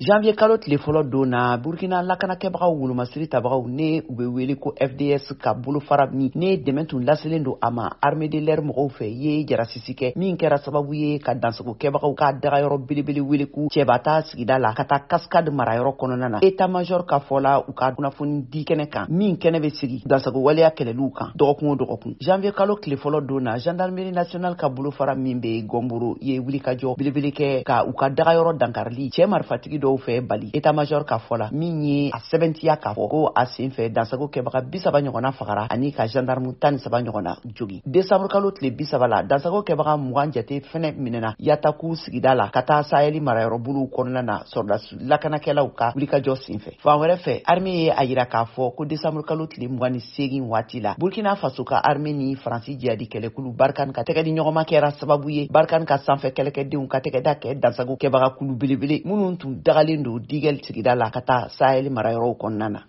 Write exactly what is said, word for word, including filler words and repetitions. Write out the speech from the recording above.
janvier kalo tile fɔlɔ don na burkina lakanakɛbagaw wolomasiri tabagaw ne u bɛ wele ko F D S ka bolofara min ne dɛmɛ tun laselen don a ma armée de l'air mɔgɔw fɛ ye jarasisi kɛ min kɛra sababu ye ka dansagokɛbagaw ka dagayɔrɔ belebele wele ku cɛbata sigida la ka taa cascade marayɔrɔ kɔnɔna na état major ka fɔla u ka kunnafoni di kɛnɛ kan min kɛnɛ bɛ sigi dansago waleya kɛlɛliw kan dɔgɔkun o dɔgɔkun janvier kalo tile fɔlɔ don na gendarmerie nationale ka bolofara min bɛ gɔnboro ye wulikajɔ belebele kɛ ka u ka dagayɔrɔ dankarili cɛ marifatigi dɔw fɛ bali état major ka fɔla min ye a sɛbɛntiya k'a fɔ ko a sen fɛ dansagokɛbaga bisaba ɲɔgɔnna fagara ani ka gendarme tan ni saba ɲɔgɔnna jogi décembre kalo tile bisaba la dansagokɛbaga mugan jate fɛnɛ minɛna yataku sigida la ka taa saheli marayɔrɔ buluw kɔnɔna na sɔrɔdasi lakanakɛlaw ka wulikajɔ sen fɛ fan wɛrɛ fɛ armée ye a yira k'a fɔ ko décembre kalo tile mugan ni segin waati la burkina faso ka armée ni faransi jihadi kɛlɛkulu barkan ka tɛgɛ di ɲɔgɔnma kɛra sababu ye barkan ka sanfɛ kɛlɛkɛdenw ka tɛgɛda kɛ dansagokɛbaga kulu belebele minnu tun dagalen don digɛl sigida la ka taa saheli marayɔrɔw kɔnɔna na